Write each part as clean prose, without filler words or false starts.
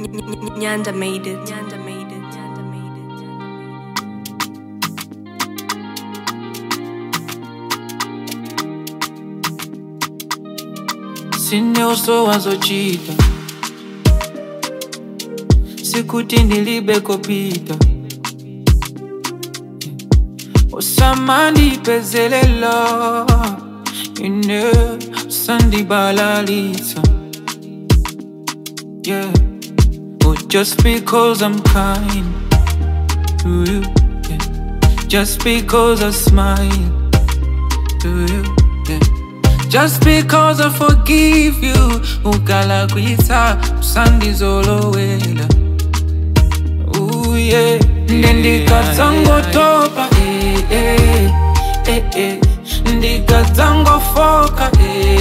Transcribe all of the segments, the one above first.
Nyanda made it. Nyanda made it. Nyanda made it. Sine uso wazochita sikuti ndilibe kopita Osamandi pezelela ine sandi balalisa. Yeah. Oh, just because I'm kind to you, yeah. Just because I smile to you, yeah. Just because I forgive you, ukala kwita usandi zolowela. Ooh yeah, ndikazango topa, ndikazango foka,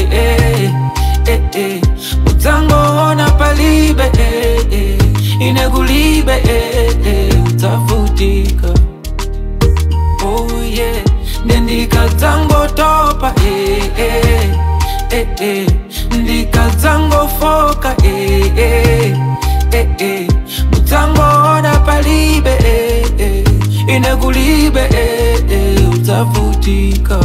utango ona palibe, inekulibe, utafutika. Oh yeah, ndikazango topa, ndikazango foka, utango ona palibe, inekulibe, utafutika.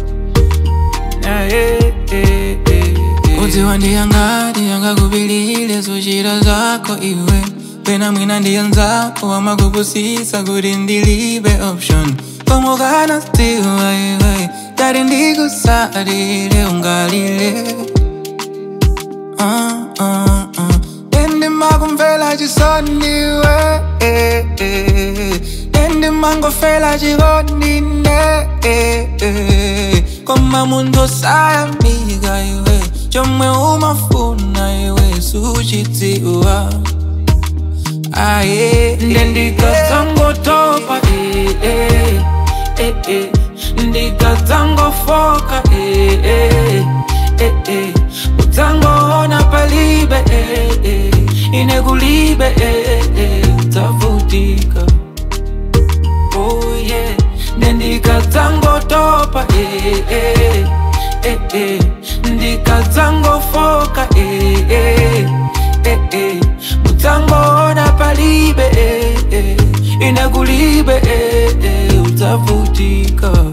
Uzi wandi yanga kubilile sushira zako iwe Pena mwina ndiyanzako wama kukusisa kuti ndilibe option Komo kana stiwa iwe Dari ndikusarire ungalile Nende makumfela chisoni iwe Nende mangofela chigonine Koma mundo sayamiga iwe Chomwe umafuna iwe suchitiwa. Aye, ndikazango topa, ndikazango foka, utango ona palibe, inekulibe, utafutika. Oh yeah, ndikazango topa, ndikazango foka, utango ona palibe, inekulibe, utafutika.